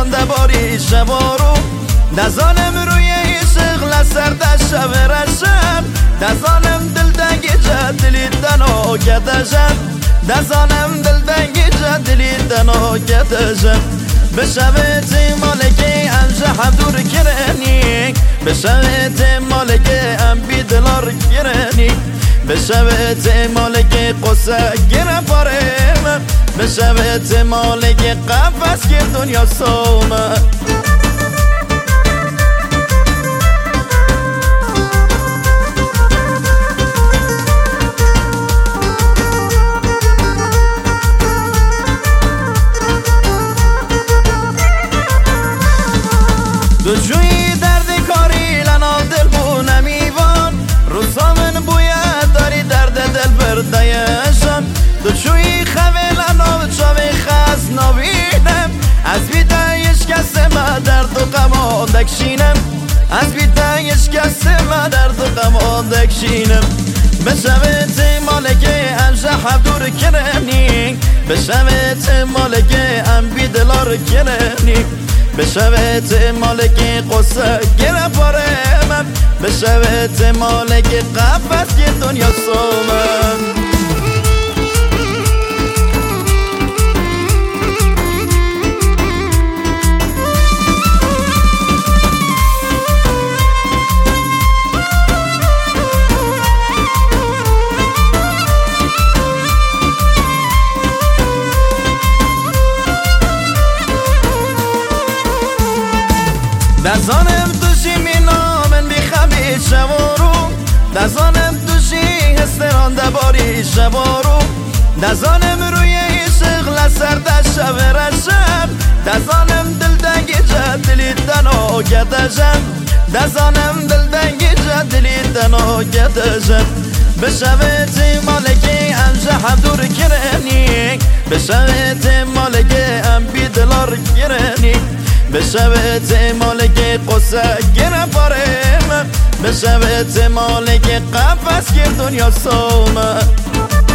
استرانده باری شبارو نزانم روی شغل سردش ورشم نزانم دل دنگی جدلیدن و کتشم نزانم دل دنگی جدلیدن و کتشم بشویت مالکی انجا حدور کرنی بشویت مالکی ام بیدلار کرنی بشویت مالکی قصه گره پارم بشویت مالکی قفص گر دنیا سومه جوی درد کاری لنا دل بو نمیوان روزامن بوید داری درد دل بردایشان تو جوی خوی لنا چاوی خاص نبینم از بیدایش کسی ما درد و غم دکشینم از بیدایش کسی ما درد و غم دکشینم بشویت مالکی انجا حدور کرنی بشویت مالکی ام بیدلار کرنی بشویت مالکی قصه گره پارم بشویت مالکی قفص گر دنیا سومن دزانم توشی می نامن بی خبی شوارو دزانم توشی استرانده باری شوارو دزانم روی شغل سردش ورشم دزانم دل دنگی جدلیدن و کتشم دزانم دل دنگی جدلیدن و کتشم بشویت مالکی انجا حدور کرنی بشویت مالکی ام بیدلار کرنی بشویت مالکی قصه گره پارم بشویت مالکی قفص گر دنیا سومه